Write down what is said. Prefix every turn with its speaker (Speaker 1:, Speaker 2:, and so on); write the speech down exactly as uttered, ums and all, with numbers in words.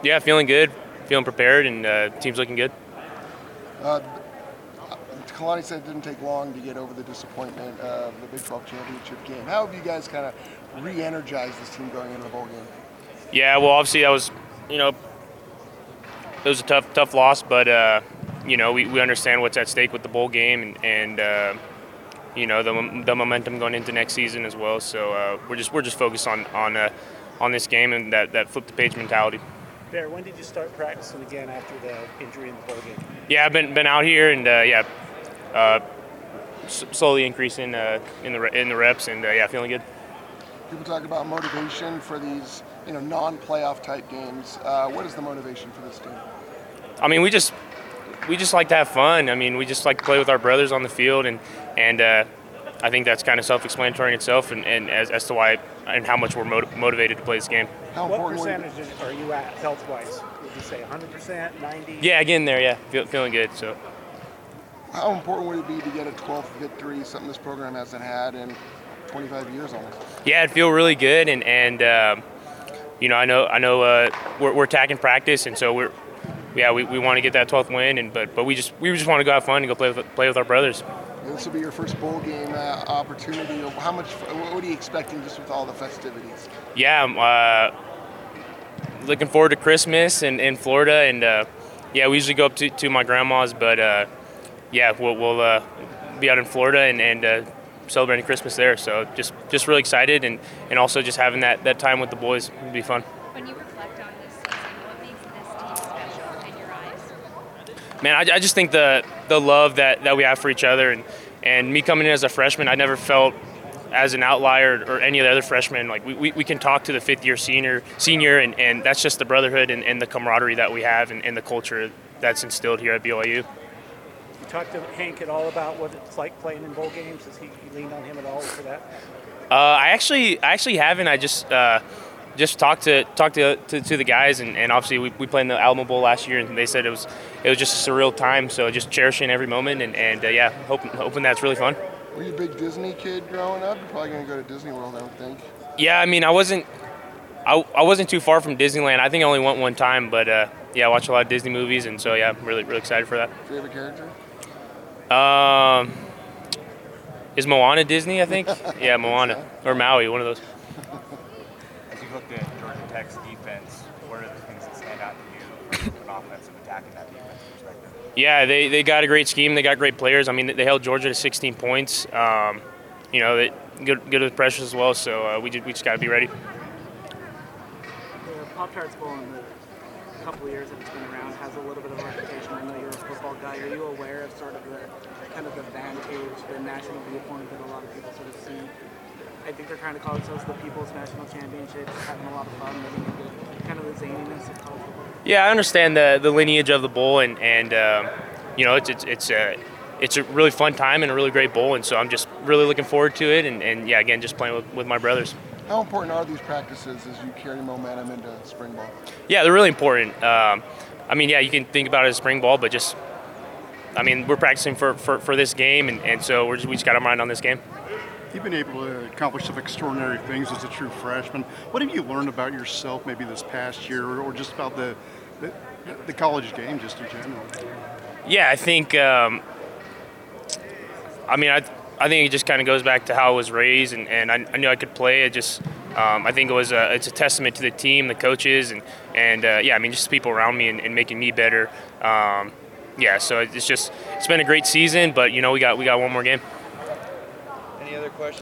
Speaker 1: Yeah, feeling good, feeling prepared, and uh, team's looking good.
Speaker 2: Uh, Kalani said it didn't take long to get over the disappointment of the Big twelve championship game. How have you guys kind of re-energized this team going into the bowl game?
Speaker 1: Yeah, well, obviously that was, you know, it was a tough, tough loss, but uh, you know, we, we understand what's at stake with the bowl game, and, and uh, you know, the the momentum going into next season as well. So uh, we're just we're just focused on on uh, on this game and that, that flip the page mentality.
Speaker 3: Bear, when did you start practicing again after the injury in the bowl game?
Speaker 1: Yeah, I've been been out here and uh, yeah, uh, s- slowly increasing uh, in the re- in the reps and uh, yeah, feeling good.
Speaker 2: People talk about motivation for these, you know, non-playoff type games. Uh, what is the motivation for this team?
Speaker 1: I mean, we just we just like to have fun. I mean, we just like to play with our brothers on the field, and and uh, I think that's kind of self-explanatory in itself, and, and as, as to why and how much we're motiv- motivated to play this game.
Speaker 2: How
Speaker 3: What
Speaker 2: important would it
Speaker 3: percentage are you at health-wise? Would you say one hundred percent, ninety?
Speaker 1: Yeah, getting there. Yeah, Feel, feeling good. So.
Speaker 2: How important would it be to get a twelfth victory, something this program hasn't had in twenty-five years almost?
Speaker 1: Yeah, it'd feel really good, and and um, you know, I know I know uh, we're, we're attacking practice, and so we're yeah we, we want to get that twelfth win, and but but we just we just want to go have fun and go play with play with our brothers.
Speaker 2: This will be your first bowl game uh, opportunity. How much? What are you expecting just with all the festivities?
Speaker 1: Yeah, I'm uh, looking forward to Christmas in, in Florida, and uh, yeah, we usually go up to, to my grandma's, but uh, yeah, we'll, we'll uh, be out in Florida and, and uh, celebrating Christmas there. So just just really excited, and, and also just having that, that time with the boys would be fun.
Speaker 4: When you reflect on this season, what makes this team special in your eyes?
Speaker 1: Man, I, I just think the the love that, that we have for each other, and, and me coming in as a freshman, I never felt as an outlier or any of the other freshmen. Like we, we, we can talk to the fifth year senior senior and, and that's just the brotherhood and, and the camaraderie that we have, and, and the culture that's instilled here at B Y U.
Speaker 3: You talked to Hank at all about what it's like playing in bowl games? Has he you leaned on him at all for that?
Speaker 1: Uh, I actually I actually haven't. I just uh, just talked to talked to, to, to the guys, and, and obviously we, we played in the Alamo Bowl last year, and they said it was it was just a surreal time. So just cherishing every moment, and, and uh, yeah, hoping hoping that's really fun.
Speaker 2: Were you a big Disney kid growing up? You're probably going to go to Disney World, I would think.
Speaker 1: Yeah, I mean, I wasn't, I, I wasn't too far from Disneyland. I think I only went one time, but uh, yeah, I watch a lot of Disney movies, and so yeah, I'm really, really excited for that.
Speaker 2: Favorite character?
Speaker 1: Um, is Moana Disney? I think. Yeah, Moana or Maui, one of those.
Speaker 5: As you looked at Georgia Tech's defense, what are the things that stand out to you from an offensive attack in that defense perspective?
Speaker 1: Yeah, they, they got a great scheme. They got great players. I mean, they held Georgia to sixteen points. Um, you know, they good good with pressure as well. So uh, we just, we just got to be ready.
Speaker 6: The Pop-Tarts Bowl in the couple of years that it's been around has a little bit of a reputation. I know you're a football guy. Are you aware of sort of the kind of the advantage, the national viewpoint that a lot of people sort of see? I think they're trying to call themselves the People's National Championship, having a lot of fun, living the kind of the zaniness of college football.
Speaker 1: Yeah, I understand the the lineage of the bowl, and and um, you know it's it's it's a it's a really fun time and a really great bowl, and so I'm just really looking forward to it, and, and yeah, again, just playing with, with my brothers.
Speaker 2: How important are these practices as you carry momentum into spring ball?
Speaker 1: Yeah, they're really important. Um, I mean, yeah, you can think about it as spring ball, but just I mean, we're practicing for, for, for this game, and, and so we're just, we just got our mind on this game.
Speaker 7: You've been able to accomplish some extraordinary things as a true freshman. What have you learned about yourself maybe this past year, or just about the the, the college game just in general?
Speaker 1: Yeah, I think, um, I mean, I I think it just kind of goes back to how I was raised, and, and I, I knew I could play. It just, um, I think it was a, it's a testament to the team, the coaches, and, and uh, yeah, I mean, just people around me and, and making me better. Um, yeah, so it's just, it's been a great season, but, you know, we got we got one more game.
Speaker 5: Any other questions?